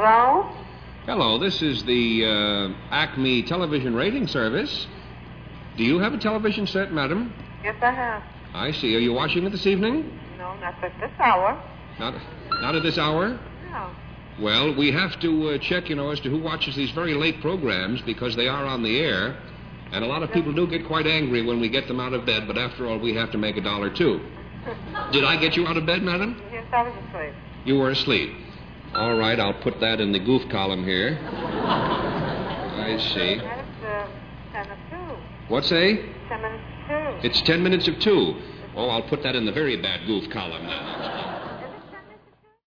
Hello? Hello, this is the Acme Television Rating Service. Do you have a television set, madam? Yes, I have. I see. Are you watching it this evening? No, not at this hour. Not at this hour? No. Well, we have to check, as to who watches these very late programs because they are on the air. And a lot of people do get quite angry when we get them out of bed, but after all, we have to make $1, too. Did I get you out of bed, madam? Yes, I was asleep. You were asleep. All right, I'll put that in the goof column here. I see. That's 10 of 2. What's a? 10 minutes of 2. It's 10 minutes of 2. Oh, I'll put that in the very bad goof column now.